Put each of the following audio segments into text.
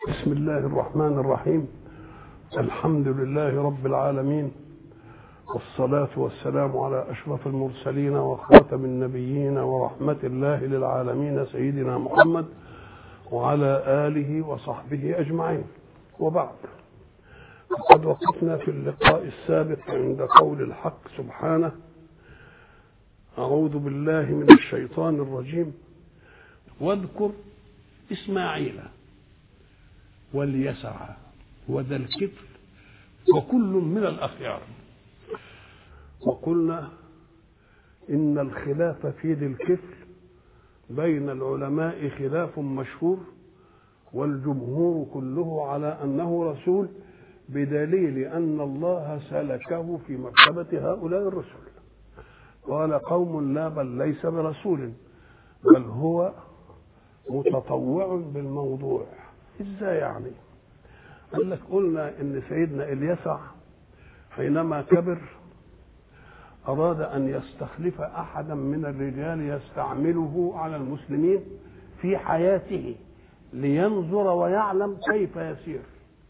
بسم الله الرحمن الرحيم. الحمد لله رب العالمين، والصلاة والسلام على أشرف المرسلين وخاتم النبيين ورحمة الله للعالمين سيدنا محمد وعلى آله وصحبه أجمعين. وبعد، قد وقفنا في اللقاء السابق عند قول الحق سبحانه: أعوذ بالله من الشيطان الرجيم، واذكر إسماعيل واليسع وذا الكفل وكل من الأخيار. وقلنا إن الخلاف في ذي الكفل بين العلماء خلاف مشهور، والجمهور كله على أنه رسول، بدليل أن الله سلكه في مرتبة هؤلاء الرسل. قال قوم: لا، بل ليس برسول، بل هو متطوع بالموضوع. ازاي يعني؟ قال لك: قلنا ان سيدنا اليسع حينما كبر اراد ان يستخلف احدا من الرجال يستعمله على المسلمين في حياته لينظر ويعلم كيف يسير.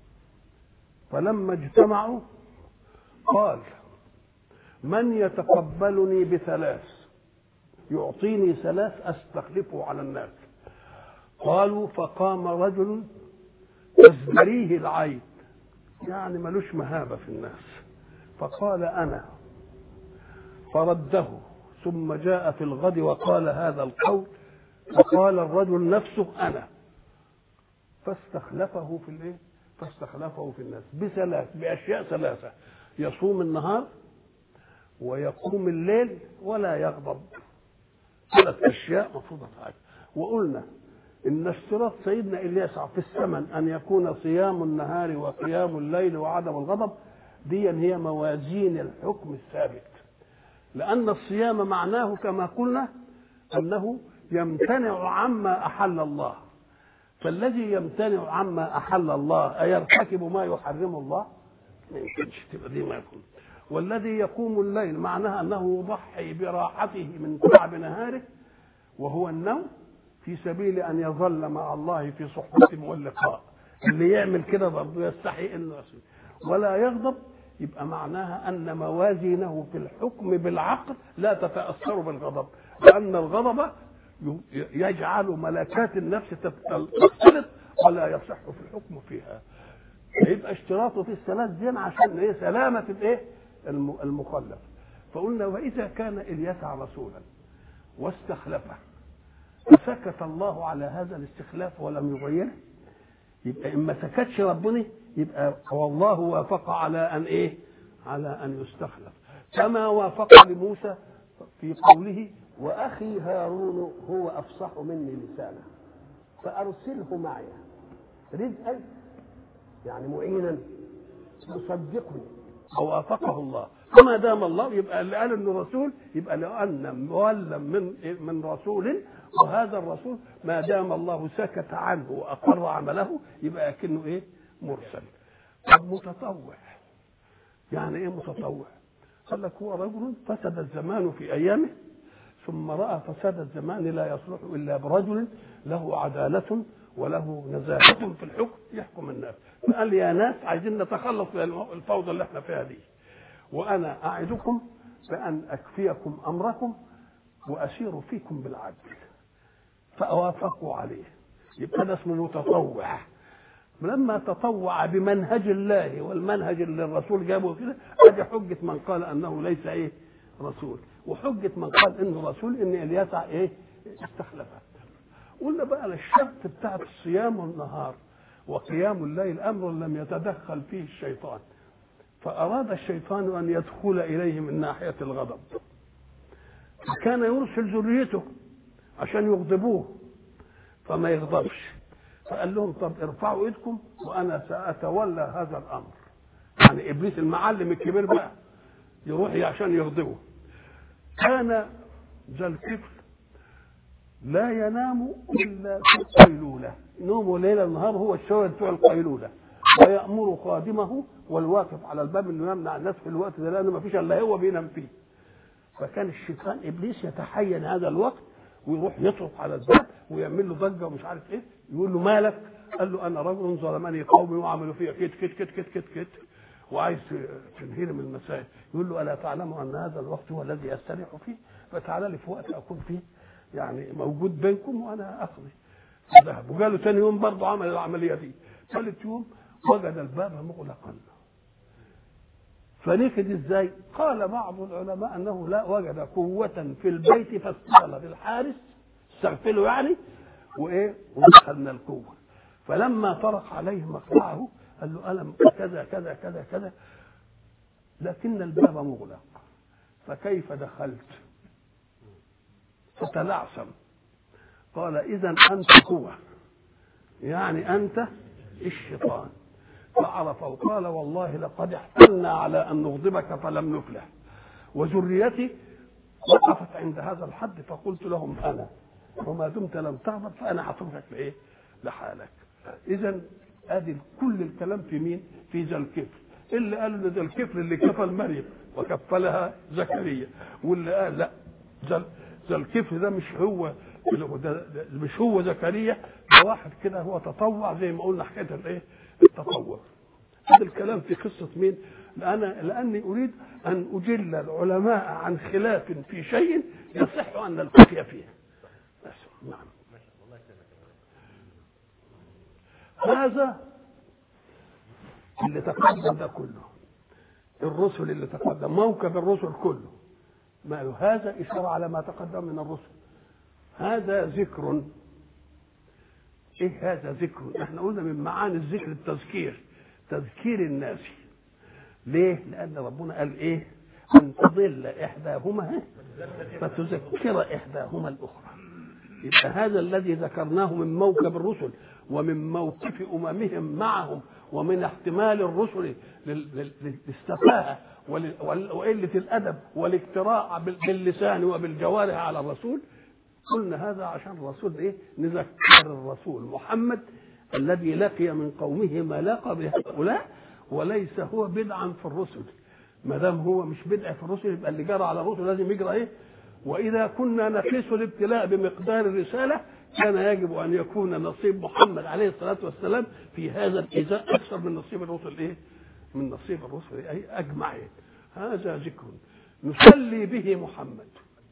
فلما اجتمعوا قال: من يتقبلني بثلاث، يعطيني ثلاث استخلفه على الناس. قالوا: فقام رجل تزدريه العين، يعني ملوش مهابة في الناس، فقال: أنا. فرده، ثم جاء في الغد وقال هذا القول، فقال الرجل نفسه: أنا. فاستخلفه في الناس بأشياء ثلاثة: يصوم النهار ويقوم الليل ولا يغضب. 3 أشياء مفروضة عليه. وقلنا إن اشتراط سيدنا اليسع في الثمن أن يكون صيام النهار وقيام الليل وعدم الغضب، دي هي موازين الحكم الثابت، لأن الصيام معناه كما قلنا أنه يمتنع عما أحل الله، فالذي يمتنع عما أحل الله أيرتكب ما يحرم الله؟ ما يمكنش، تبقى دي ما يكون. والذي يقوم الليل معناها أنه يضحي براحته من تعب نهاره وهو النوم في سبيل أن يظل مع الله في صحبته واللقاء. اللي يعمل كده برضه يستحي إنه يصير. ولا يغضب، يبقى معناها أن موازينه في الحكم بالعقل لا تتأثر بالغضب، لأن الغضب يجعل ملكات النفس تختلط ولا يصح في الحكم فيها. يبقى اشتراطه في الثلاث دين عشان سلامة المخلف. فقلنا: وإذا كان اليسع رسولا واستخلفه فسكت الله على هذا الاستخلاف ولم يغيره، يبقى إما سكتش ربنا يبقى والله وافق على أن يستخلف، كما وافق لموسى في قوله: وأخي هارون هو أفصح مني لسانا فأرسله معي رزقا، يعني معينا يصدقني. ووافقه الله. فما دام الله، يبقى اللي قال انه رسول يبقى لأن مولم من رسول، وهذا الرسول ما دام الله سكت عنه وأقر عمله يبقى كأنه مرسل. طب متطوع، يعني ايه متطوع؟ قال لك: هو رجل فسد الزمان في أيامه، ثم رأى فساد الزمان لا يصلح إلا برجل له عدالة وله نزاهة في الحكم يحكم الناس. فقال: يا ناس، عايزين نتخلص من الفوضى اللي احنا فيها دي، وأنا أعدكم بأن أكفيكم أمركم وأسير فيكم بالعدل. فأوافقوا عليه. يبقى ده اسمه متطوع. لما تطوع بمنهج الله والمنهج اللي الرسول جابه كده، ادي حجة من قال أنه ليس رسول، وحجة من قال إنه رسول إن اليسع استخلفه. قلنا بقى الشرط بتاعت الصيام والنهار وقيام الليل أمر لم يتدخل فيه الشيطان، فأراد الشيطان أن يدخل إليه من ناحية الغضب، فكان يرسل ذريته عشان يغضبوه فما يغضبش. فقال لهم: طب ارفعوا ايدكم وأنا سأتولى هذا الأمر. يعني إبليس المعلم الكبير بقى يروح عشان يغضبه. كان ذا الكفل لا ينام إلا في القيلولة، نومه ليل النهار هو الشوية بتوع القيلولة، ويأمر خادمه والواقف على الباب انه يمنع الناس في الوقت ده، لأنه ما فيش الا هو بينام فيه. فكان الشيطان ابليس يتحين هذا الوقت ويروح يطرق على الباب ويعمل له ضجه ومش عارف ايه، يقول له: مالك؟ قال له انا رجل ظلمني قومي وعملوا فيها كت كت كت كت كت كت وعايز تنهيني من المسائل. يقول له الا تعلم ان هذا الوقت هو الذي استريح فيه، فتعال لي في وقت اكون فيه يعني موجود بينكم وانا اقضي. ذهب وقالوا ثاني يوم برضه عمل العمليه دي. ثالث يوم وجد الباب مغلقا. فنكد ازاي؟ قال بعض العلماء انه لا وجد قوه في البيت فاستغل بالحارس استغفله يعني وايه ودخل من القوه. فلما طرق عليه مقطعه قال له الم كذا كذا كذا كذا لكن الباب مغلق فكيف دخلت؟ فتلعثم. قال اذا انت قوه يعني انت الشيطان. فعرف وقال والله لقد احتلنا على ان نغضبك فلم نفلح، وذريتي وقفت عند هذا الحد فقلت لهم انا وما دمت لم تغضب فانا هتركك لايه؟ لحالك. اذا ادي كل الكلام في مين؟ في ذا الكفل. اللي قالوا ذا الكفل اللي كفل مريم وكفلها زكريا، واللي قال لا ذا الكفل ده مش هو زكريا، ده واحد كده هو تطوع زي ما قلنا حكايه الايه؟ التطوع. هذا الكلام في قصه مين؟ لاني اريد ان اجل العلماء عن خلاف في شيء يصح ان نلتقي فيه. بس نعم. هذا اللي تقدم ده كله، الرسل اللي تقدم، موكب الرسل كله، ما هذا إشارة على ما تقدم من الرسل. هذا ذكر. ايه هذا ذكر؟ احنا قلنا من معاني الذكر التذكير، تذكير الناس. ليه؟ لأن ربنا قال ايه؟ أن تضل إحداهما فتذكر إحداهما الأخرى. يبقى هذا الذي ذكرناه من موكب الرسل ومن موقف أممهم معهم ومن احتمال الرسل للسفاهة وقلة الأدب والاجتراء باللسان وبالجوارح على الرسول. قلنا هذا عشان الرسول ايه؟ نذكر الرسول محمد الذي لقي من قومه ما لقى بهؤلاء، وليس هو بدعا في الرسل. ما دام هو مش بدع في الرسل يبقى اللي جرى على الرسل لازم يجرى ايه؟ واذا كنا نقيس الابتلاء بمقدار الرساله كان يجب ان يكون نصيب محمد عليه الصلاه والسلام في هذا الايذاء اكثر من نصيب الرسل ايه؟ من نصيب الرسل ايه؟ اجمعين. هذا ذكر نسلي به محمد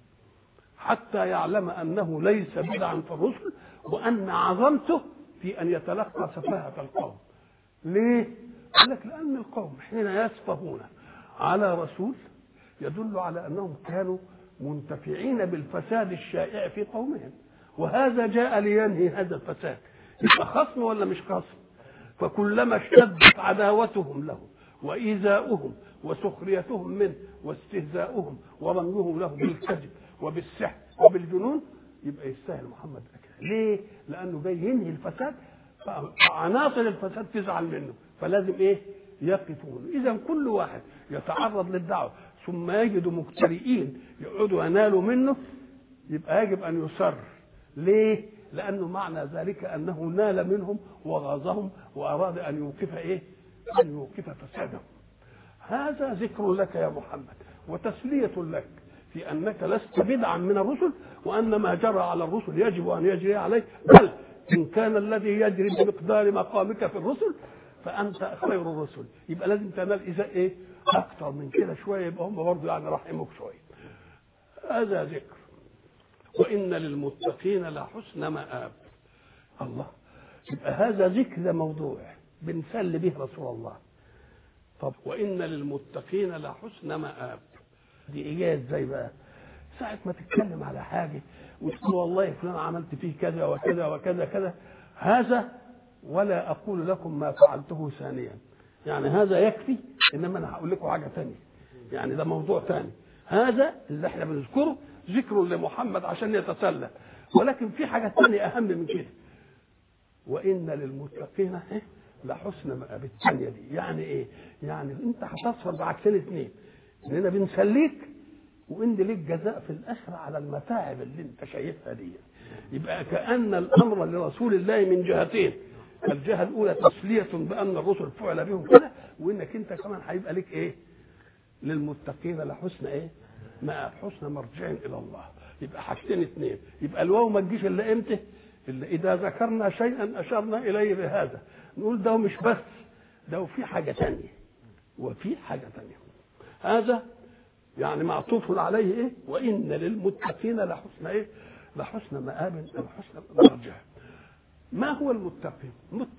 حتى يعلم انه ليس بدعا في الرسل، وان عظمته في ان يتلقى سفاهه القوم. ليه؟ قال لك لان القوم حين يسفهون على رسول يدل على انهم كانوا منتفعين بالفساد الشائع في قومهم، وهذا جاء لينهي هذا الفساد. يبقى خصم ولا مش خصم؟ فكلما اشتدت عداوتهم له وايذاؤهم وسخريتهم منه واستهزاؤهم ورميهم له بالكذب وبالسحر وبالجنون يبقى يستاهل محمد أكثر. ليه؟ لانه جاي ينهي الفساد، فعناصر الفساد تزعل منه، فلازم ايه؟ يقفون. اذا كل واحد يتعرض للدعوه ثم يجد مجترئين يقعدوا ينالوا منه يبقى يجب ان يصر. ليه؟ لانه معنى ذلك انه نال منهم وغاظهم واراد ان يوقف ايه؟ ان يوقف فسادهم. هذا ذكر لك يا محمد وتسليه لك في انك لست بدعا من الرسل، وان ما جرى على الرسل يجب ان يجري عليك، بل ان كان الذي يجري بمقدار مقامك في الرسل فانت خير الرسل. يبقى لازم تنال اذا ايه؟ اكثر من كده شويه، يبقى هم برضه يعني رحموك شويه. هذا ذكر. وان للمتقين لحسن مآب. الله، يبقى هذا ذكر، ده موضوع بنسل به رسول الله. طب وان للمتقين لحسن مآب دي ايه ازاي بقى؟ ساعه ما تتكلم على حاجه وتقول والله فلان عملت فيه كذا وكذا وكذا كذا، هذا ولا اقول لكم ما فعلته ثانيا، يعني هذا يكفي، انما انا هقول لكم حاجه ثانيه، يعني ده موضوع ثاني. هذا اللي احنا بنذكره ذكر لمحمد عشان يتسلى، ولكن في حاجه ثانيه اهم من كده. وان للمتقين لحسن مآب. الثانيه دي يعني ايه؟ يعني انت هتصفر بعكسين اثنين، اننا بنسليك وان ليك جزاء في الاخره على المتاعب اللي انت شايفها دي. يبقى كأن الامر لرسول الله من جهتين، الجهه الاولى تسليه بان الرسل فعل بهم كده، وانك انت كمان هيبقى لك ايه؟ للمتقين لحسن ايه؟ مآب، حسن مرجع الى الله. يبقى حاجتين اثنين. يبقى الواو ما تجيش الا امتى؟ اللي إذا ذكرنا شيئا أشرنا إليه بهذا، نقول ده مش بس ده، وفي حاجة تانية، وفي حاجة تانية. هذا يعني معطوف عليه إيه؟ وإن للمتقين لحسن إيه؟ لحسن مآب أو حسن مرجع. ما هو المتقين؟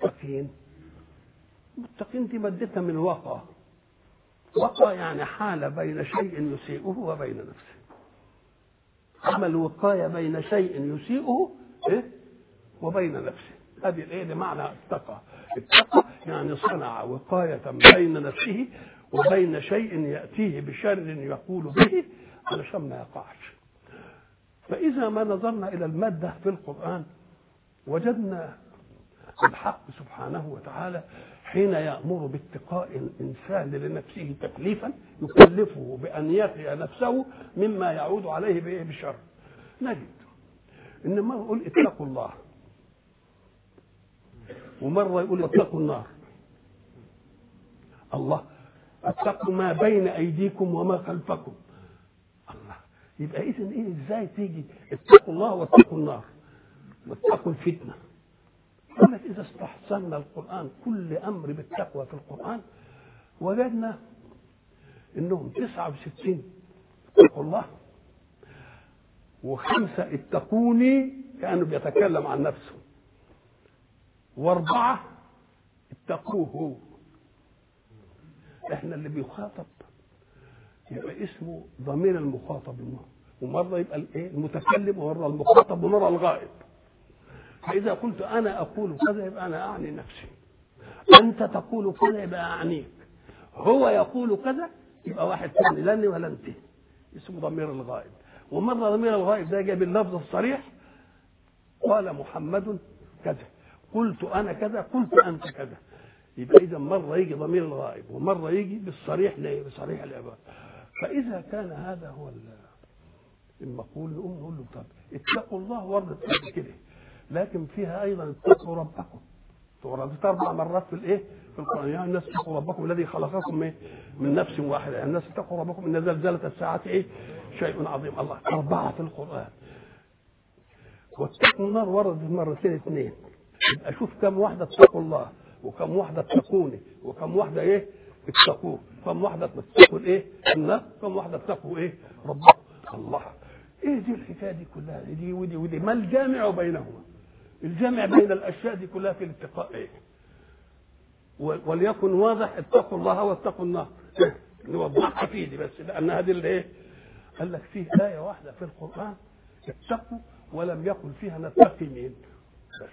متقين دي مادتها من وقى. وقى يعني حال بين شيء يسيئه وبين نفسه. عمل وقاية بين شيء يسيئه إيه؟ وبين نفسه. هذه الايه لمعنى اتقى. اتقى يعني صنع وقاية بين نفسه وبين شيء يأتيه بشر يقول به علشان ما يقعش. فإذا ما نظرنا إلى المادة في القرآن وجدنا الحق سبحانه وتعالى حين يأمر باتقاء الإنسان لنفسه تكليفا يكلفه بأن يقي نفسه مما يعود عليه بإيه؟ بشر. نجد إن مرة يقول اتقوا الله، ومرة يقول اتقوا النار. الله، اتقوا ما بين أيديكم وما خلفكم. الله، يبقى إذن إيه؟ إزاي تيجي اتقوا الله واتقوا النار واتقوا الفتنة؟ قال لك إذا استحسنا القرآن كل أمر بالتقوى في القرآن وجدنا إنهم 69 اتقوا الله، و5 اتقوني كأنه بيتكلم عن نفسه، و4 اتقوه هو. احنا اللي بيخاطب يبقى اسمه ضمير المخاطب، ومرة يبقى المتكلم، ومرة المخاطب، ومرة الغائب. فإذا قلت أنا أقول كذا يبقى أنا أعني نفسي، أنت تقول كذا يبقى أعنيك، هو يقول كذا يبقى واحد ثاني، لا أني ولا أنت، اسمه ضمير الغائب. ومرة ضمير الغائب ده جاء باللفظ الصريح، قال محمد كذا، قلت أنا كذا، قلت أنت كذا. يبقى إذا مرة يجي ضمير الغائب ومرة يجي بالصريح بصريح العبارة. فإذا كان هذا هو المقول نقول له طب اتقوا الله وردت كده، لكن فيها أيضا اتقوا ربكم، وردت 4 مرات في الإيه؟ في القرآن. يعني الناس اتقوا ربكم الذي خلقكم من نفس واحدة، يعني الناس اتقوا ربكم إن زلزلة الساعة إيه؟ شيء عظيم. الله، 4 في القرآن. واتقوا النار وردت مرتين 2. يبقى شوف كم واحدة اتقوا الله، وكم واحدة اتقوني، وكم واحدة إيه؟ اتقوه، كم واحدة اتقوا الإيه؟ النار، كم واحدة اتقوا إيه؟ ربكم. الله، إيه دي الحكاية دي كلها؟ دي ودي ما الجامع بينهما؟ الجامع بين الأشياء دي كلها في الاتقاء إيه؟ وليكن واضح، اتقوا الله واتقوا النار. نوضحها فيه دي بس، لأن هذه اللي إيه؟ قال لك فيه آية واحدة في القرآن اتقوا ولم يقل فيها نتقي مين بس.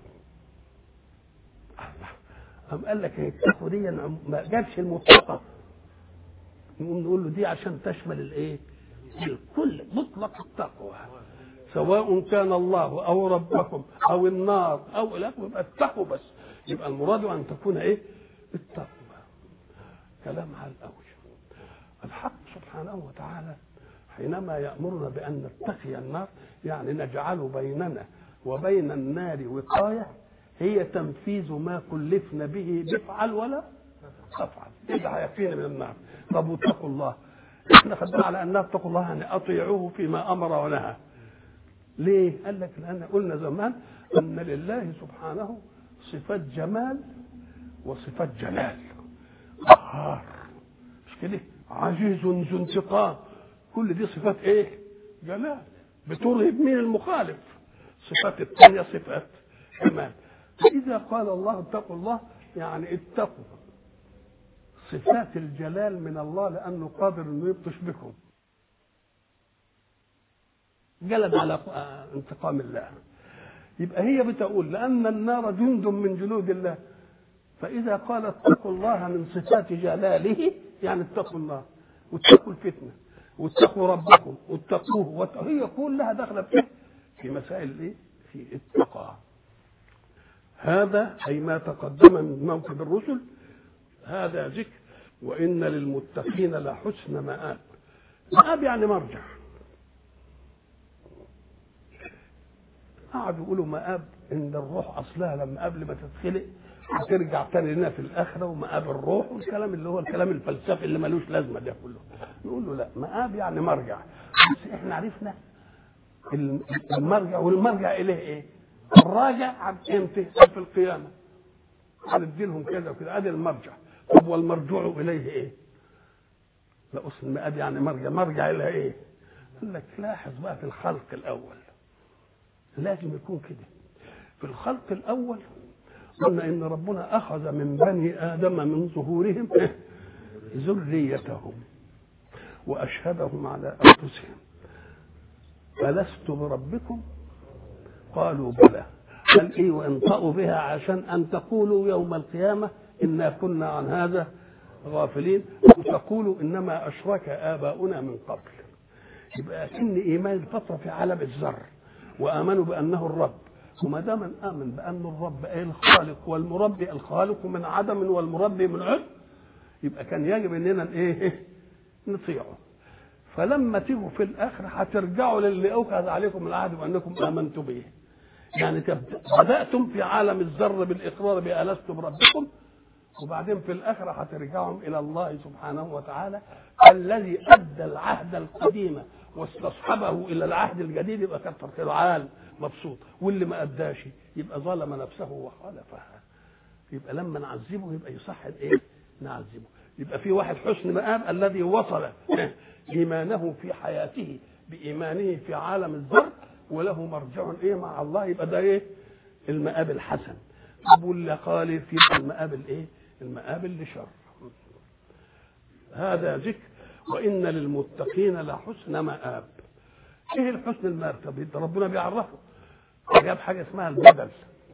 أم قال لك اتقوا دي ما جابش المطلقة، نقول له دي عشان تشمل الإيه؟ الكل، مطلق التقوى، سواء كان الله أو ربكم أو النار أو لكم، يبقى اتقوا بس. يبقى المراد أن تكون إيه؟ التقوى. كلام على الأول. الحق سبحانه وتعالى حينما يأمرنا بأن نتقي النار يعني نجعل بيننا وبين النار وقاية هي تنفيذ ما كلفنا به، بفعل ولا تفعل، إذا هيكفينا من النار. طب واتقوا الله، احنا خدنا على أن اتقوا الله يعني أطيعوه فيما أمر ونهى. ليه؟ قال لك لأن قلنا زمان أن لله سبحانه صفات جمال وصفات جلال. قهار، مش كده؟ عزيز ذو انتقام، كل دي صفات ايه؟ جلال، بترهب مين؟ المخالف. صفات الثانية صفات جمال. فإذا قال الله اتقوا الله يعني اتقوا صفات الجلال من الله، لأنه قادر أنه يبطش بكم، جلد على انتقام الله. يبقى هي بتقول لأن النار جند من جنود الله، فإذا قال اتقوا الله من صفات جلاله يعني اتقوا الله واتقوا الفتنة واتقوا ربكم واتقوه، هي كلها داخلة في مسائل ايه؟ في التقى. هذا أي ما تقدم من موكب الرسل، هذا ذكر. وإن للمتقين لحسن مآب. مآب يعني مرجع. قعدوا يقولوا مآب إن الروح أصلها لما قبل ما تتخلق هترجع تاني لنا في الآخرة، ومآب الروح والكلام اللي هو الكلام الفلسفي اللي ملوش لازمة ده كله. نقول له لا، مآب يعني مرجع. بس احنا عرفنا المرجع، والمرجع إليه إيه؟ الراجع عن امتى؟ في القيامه هندي لهم كذا وكذا، ادي المرجع. طب والمرجوع اليه ايه؟ لا اصل المآب يعني مرجع الى ايه؟ قال لك لاحظ بقى في الخلق الاول لازم يكون كده. في الخلق الاول قلنا ان ربنا اخذ من بني ادم من ظهورهم ذريتهم واشهدهم على انفسهم ألست بربكم؟ قالوا بلى. قال ايه؟ وانطقوا بها عشان ان تقولوا يوم القيامه انا كنا عن هذا غافلين وتقولوا انما اشرك اباؤنا من قبل. يبقى ان ايمان الفطره في عالم الذر وامنوا بانه الرب، وما دام امن بان الرب اي الخالق والمربي، الخالق من عدم والمربي من عدم، يبقى كان يجب اننا ايه؟ نطيعه. فلما تيجوا في الاخر هترجعوا للي اوكد عليكم العهد وانكم امنتم به. يعني بداتم في عالم الذر بالاقرار بألست بربكم، وبعدين في الاخره هترجعهم الى الله سبحانه وتعالى الذي ادى العهد القديم واستصحبه الى العهد الجديد. يبقى كتر خير عال مبسوط، واللي ما اداش يبقى ظلم نفسه وخالفها. يبقى لما نعذبه يبقى يصح ايه؟ نعذبه. يبقى في واحد حسن مآب الذي وصل ايمانه في حياته بايمانه في عالم الذر وله مرجع ايه مع الله، يبقى ده ايه؟ المآب الحسن. طب واللي خالف يبقى المآب الايه؟ المآب اللي شر. هذا ذكر وان للمتقين لحسن مآب. ايه الحسن المآب؟ طب ربنا بيعرفه، جاب حاجه اسمها البدل.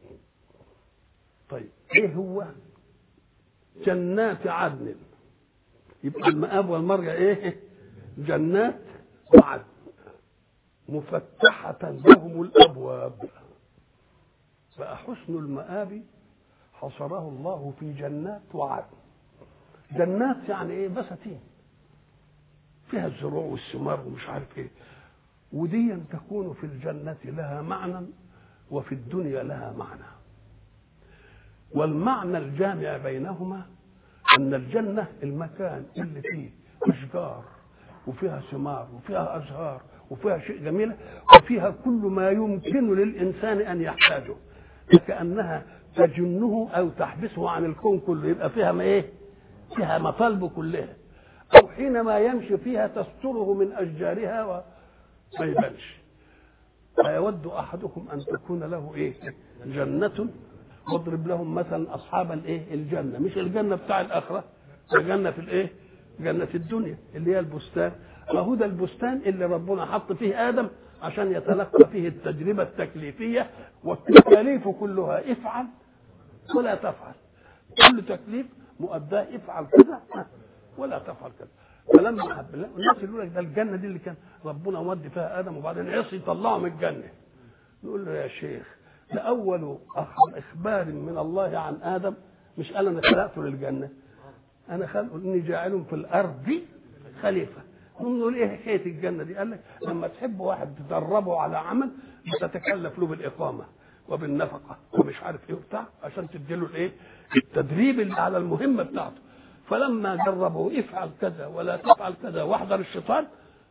طيب ايه هو؟ جنات عدن. يبقى المآب والمرجع ايه؟ جنات وعدن مفتحة لهم الابواب. بقى حسن المآب حصره الله في جنات وعدن. جنات يعني ايه؟ بساتين فيها الزروع والثمار ومش عارف ايه، ودي تكون في الجنة لها معنى وفي الدنيا لها معنى. والمعنى الجامع بينهما ان الجنة المكان اللي فيه اشجار وفيها ثمار وفيها ازهار وفيها شيء جميلة وفيها كل ما يمكن للانسان ان يحتاجه، كأنها تجنه او تحبسه عن الكون كله. يبقى فيها ما ايه؟ فيها مطالبه كلها. او حينما يمشي فيها تستره من اشجارها وما يبانش. فيود احدكم ان تكون له ايه؟ جنة. واضرب لهم مثلا اصحاب الايه؟ الجنه، مش الجنه بتاع الاخره، الجنه في الايه؟ جنه الدنيا اللي هي البستان. فهو ده البستان اللي ربنا حط فيه ادم عشان يتلقى فيه التجربه التكليفيه، والتكاليف كلها افعل ولا تفعل. كل تكليف مؤداه افعل كذا ولا تفعل كذا. فلما حب الناس يقول لك ده الجنه دي اللي كان ربنا مودي فيها ادم وبعدين عصي يطلعه من الجنه. نقول له يا شيخ ده أول إخبار من الله عن آدم، مش قال أنا خلقته للجنة، أنا خلقه إني جاعل في الأرض خليفة. نقول إيه حكاية الجنة دي؟ قال لك لما تحب واحد تدربه على عمل بتتكلف له بالإقامة وبالنفقة ومش عارف إيه وبتاع عشان تديله الإيه؟ التدريب اللي على المهمة بتاعته. فلما جربه افعل كذا ولا تفعل كذا واحذر الشيطان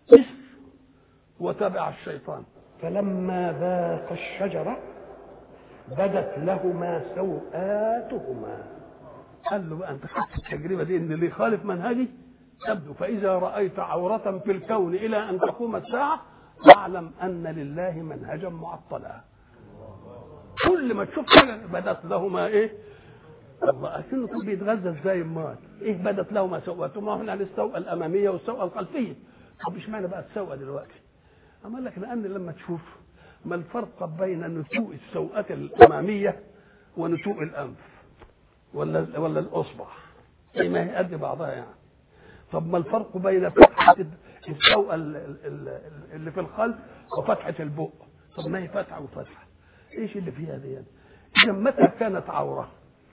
وتبع الشيطان. فلما ذاق الشجرة بدت لهما سوآتهما. قال له بقى انت خدت التجربه دي ان اللي يخالف منهجي تبدو، فاذا رايت عوره في الكون الى ان تقوم الساعه فاعلم ان لله منهجا معطلا. كل ما تشوف حاجه بدت لهما ايه؟ الله اكنه كان بيتغذى ازاي؟ امال ايه بدت لهما سوءاتهما؟ هنا السوءه الاماميه والسوءه الخلفيه. طب اشمعنى بقى السوءه دلوقتي؟ قال لك لان لما تشوف ما الفرق بين نتوء السوءة الأمامية ونتوء الأنف ولا الأصبع؟ أي ما هي قد بعضها يعني. طب ما الفرق بين فتحة السوءة اللي في الخلف وفتحة البق؟ طب ما هي فتحة وفتحة، إيش اللي فيها دي يعني؟ إذا متى كانت عورة؟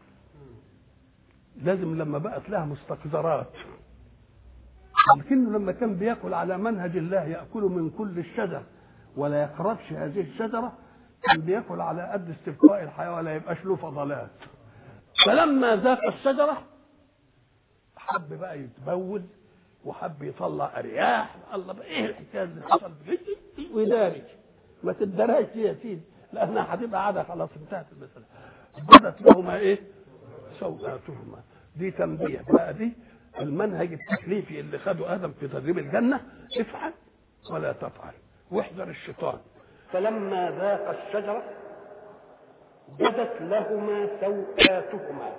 لازم لما بقت لها مستقذرات. لكنه لما كان بيأكل على منهج الله يأكل من كل الشجر ولا يقربش هذه الشجرة، كان بيأكل على قد استبقاء الحياة ولا يبقاش له فضلات. فلما ذاق الشجرة حب بقى يتبول وحب يطلع أرياح. الله بقى إيه الحكاية اللي حصل؟ ويداري ما تدراش يا سيدي. لانها هتبقى عاده خلاص انتهت المساله. بدت لهما ايه؟ سوءاتهما. دي تنبيه بقى، دي المنهج التكليفي اللي خده ادم في تدريب الجنه، افعل ولا تفعل واحذر الشيطان. فلما ذاق الشجره بدت لهما سوءاتهما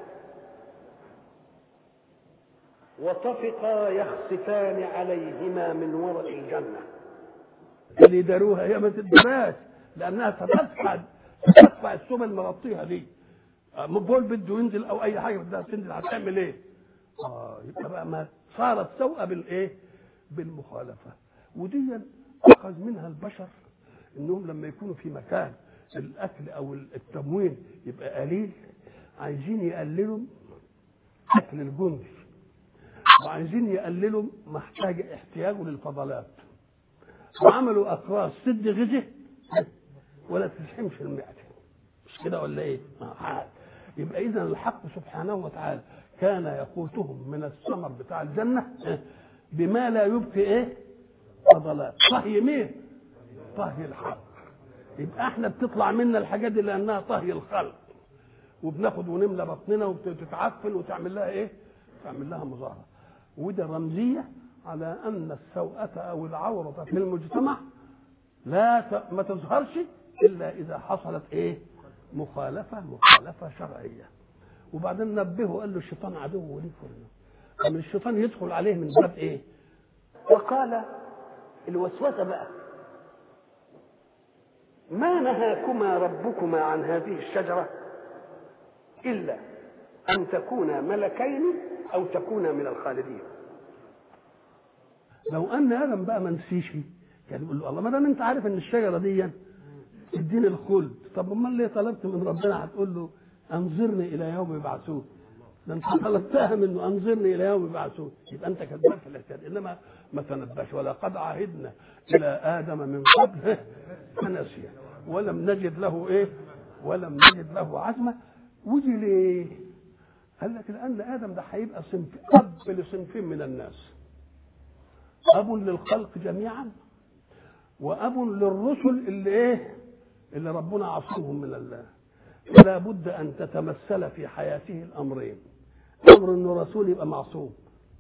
وطفقا يخصفان عليهما من ورق الجنه. اللي داروها هي ما تدراش لانها ستدفع السم المغطيها دي. بول بده ينزل او اي حاجه بدها تنزل هتعمل ايه؟ يبقى بقى ما صارت سوءه بالايه؟ بالمخالفه. ودي اخذ منها البشر انهم لما يكونوا في مكان الاكل او التموين يبقى قليل، عايزين يقللوا اكل الجندي وعايزين يقللوا احتياجه للفضلات، وعملوا اقراص تدي غذاء ولا تزحمش المعده. مش كده ولا ايه؟ يبقى اذا الحق سبحانه وتعالى كان يقوتهم من الثمر بتاع الجنه بما لا يبقي ايه؟ فضلات. طهي مين؟ طهي الحق. يبقى احنا بتطلع منا الحاجات دي لانها طهي الخلق، وبناخد ونملى بطننا وتتعفن وتعمل لها ايه؟ تعمل لها مظاهره. وده رمزيه على ان السوءه او العوره في المجتمع ما تظهرش الا اذا حصلت ايه؟ مخالفه شرعيه. وبعدين نبهه قال له الشيطان عدو ليك ولا الشيطان يدخل عليه من باب ايه؟ وقال الوسوسه بقى ما نهاكما ربكما عن هذه الشجره الا ان تكونا ملكين او تكونا من الخالدين. لو ان ادم بقى ما نسيش كان يقول له الله ما دام انت عارف ان الشجره دي تديني الخلد، طب امال ليه طلبت من ربنا هتقول له انظرني الى يوم يبعثون؟ ده انت طلبتها منه انظرني الى يوم يبعثون. يبقى انت كذاب في الاعتقاد. انما ما تنبهش ولقد عهدنا الى ادم من قبل فنسي ولم نجد له ايه؟ ولم نجد له عزمه. ودي ليه؟ قال لك لان ادم ده هيبقى اب لصنفين من الناس، اب للخلق جميعا واب للرسل اللي ايه؟ اللي ربنا عصمهم من الله. فلا بد ان تتمثل في حياته الامرين، امر انه رسول يبقى معصوم،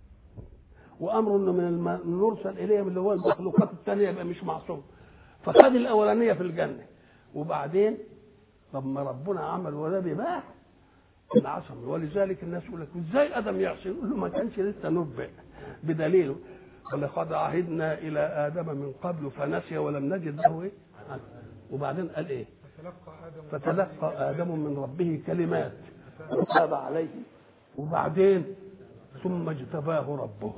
وامر انه من المرسل اليهم اللي هو المخلوقات الثانيه يبقى مش معصوم. فخد الاولانيه في الجنه، وبعدين لما ربنا عمل ولد بقى العصم. ولذلك الناس يقول لك ازاي ادم يعصي؟ يقول له ما كانش لسه نبئ بدليله ولقد عهدنا الى ادم من قبل فنسي ولم نجد له ايه؟ وبعدين قال ايه؟ فتلقى ادم من ربه كلمات فتاب عليه. وبعدين ثم اجتباه ربه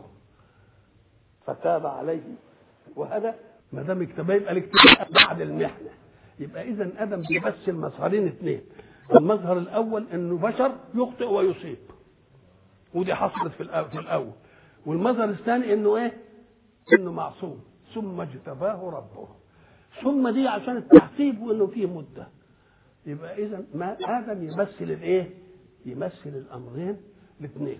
فتاب عليه. وهذا ما دام اجتباه يبقى الاجتباء بعد المحنه. يبقى اذا ادم بيمثل مظهرين اثنين. المظهر الاول انه بشر يخطئ ويصيب، ودي حصلت في الاول. والمظهر الثاني انه ايه؟ انه معصوم. ثم اجتباه ربه. ثم دي عشان التحسيب وانه فيه مده. يبقى اذا ما ادم يمثل الايه؟ يمثل الامرين الاثنين.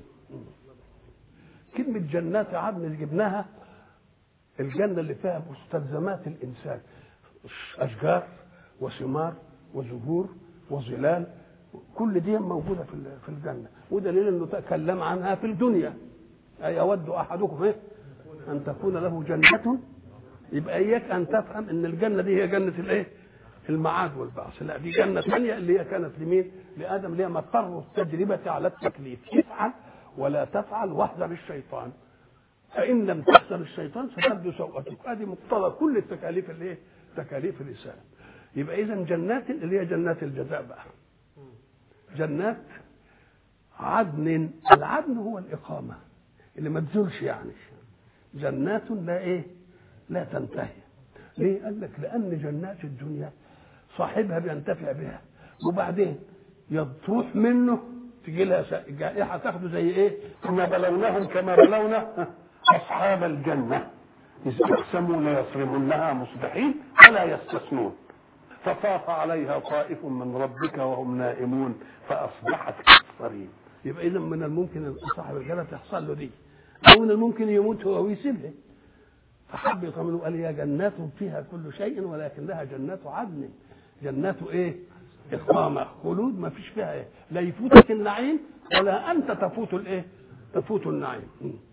كلمه جنات عدن اللي جبناها الجنه اللي فيها مستلزمات الانسان، اشجار وثمار وزهور وظلال، كل دي موجوده في الجنه. ودليل انه تكلم عنها في الدنيا. ايود احدكم ايه؟ ان تكون له جنه. يبقى اياك ان تفهم ان الجنه دي هي جنه الايه؟ المعاد والبعث. لا، دي جنه ثانيه اللي هي كانت لمين؟ لادم، اللي هي مقر التجربه على التكليف. افعل ولا تفعل واحذر الشيطان، فان لم تحذر الشيطان ستبدو سوءتك. ادي مقتضى كل التكاليف اللي هي تكاليف الانسان. يبقى اذا جنات اللي هي جنات الجزاء بقى. جنات عدن. العدن هو الاقامه اللي ما تزولش يعني. جنات لا ايه؟ لا تنتهي. ليه؟ قال لك لان جنات الدنيا صاحبها بينتفع بها، وبعدين يطرح منه تجي لها جائحه تاخده زي ايه؟ كنا بلوناهم كما بلونا اصحاب الجنه اذ اقسموا ليصرمنها مصبحين ولا يستثنون فطاف عليها طائف من ربك وهم نائمون فاصبحت كالصريم. يبقى اذا من الممكن ان صاحب الجنه تحصل له دي، او من الممكن يموت هو ويسيبها. فحب يطمنوا قال يا جنات فيها كل شيء ولكنها جنات عدن. جنات ايه؟ اقامه، خلود ما فيش فيها ايه، لا يفوتك النعيم ولا انت تفوت الايه؟ تفوت النعيم.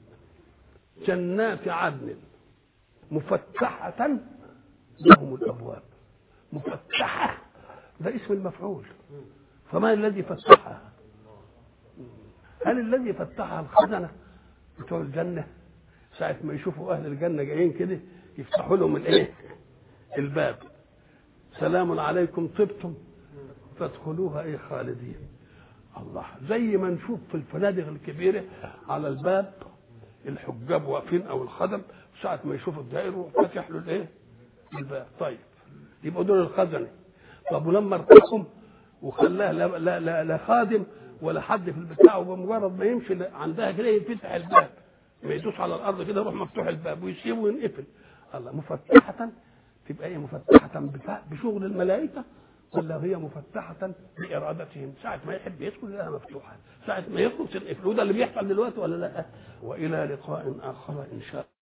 جنات عدن مفتحة لهم الابواب. مفتحة ده اسم المفعول، فما الذي فتحها؟ هل الذي فتحها الخزنة بتوع الجنة ساعة ما يشوفوا أهل الجنة جايين كده يفتحوا لهم الإيه؟ الباب، سلام عليكم طبتم فادخلوها إيه خالدين. الله، زي ما نشوف في الفنادق الكبيرة على الباب الحجاب واقفين أو الخدم ساعة ما يشوفوا الدائر فتح له الإيه؟ الباب. طيب يبقوا دول الخزنة. طب ولما ارتقم وخلاه لا خادم ولا حد في البتاع، وبمجرد ما يمشي عندها كده يفتح الباب، ما يدوس على الارض كده يروح مفتوح الباب ويسيبه وينقفل. الله، مفتحة تبقى ايه؟ مفتحة بشغل الملائكة ولا هي مفتحة بإرادتهم؟ ساعة ما يحب يدخل لها مفتوحة، ساعة ما يخلص القفل. وده اللي بيحصل دلوقتي ولا لا؟ وإلى لقاء آخر إن شاء الله.